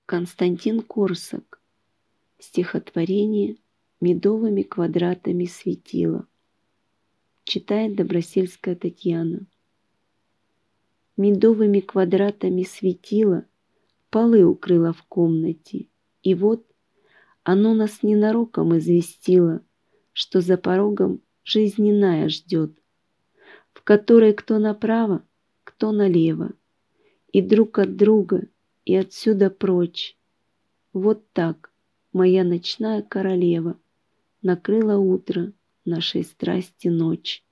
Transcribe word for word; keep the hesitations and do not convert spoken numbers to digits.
Константин Корсак. Стихотворение «Медовыми квадратами светило». Читает Добросельская Татьяна. Медовыми квадратами светило, полы укрыло в комнате, и вот оно нас ненароком известило, что за порогом жизнь иная ждет, в которой кто направо, кто налево, и друг от друга, и отсюда прочь. Вот так моя ночная королева накрыла утро нашей страсти ночь.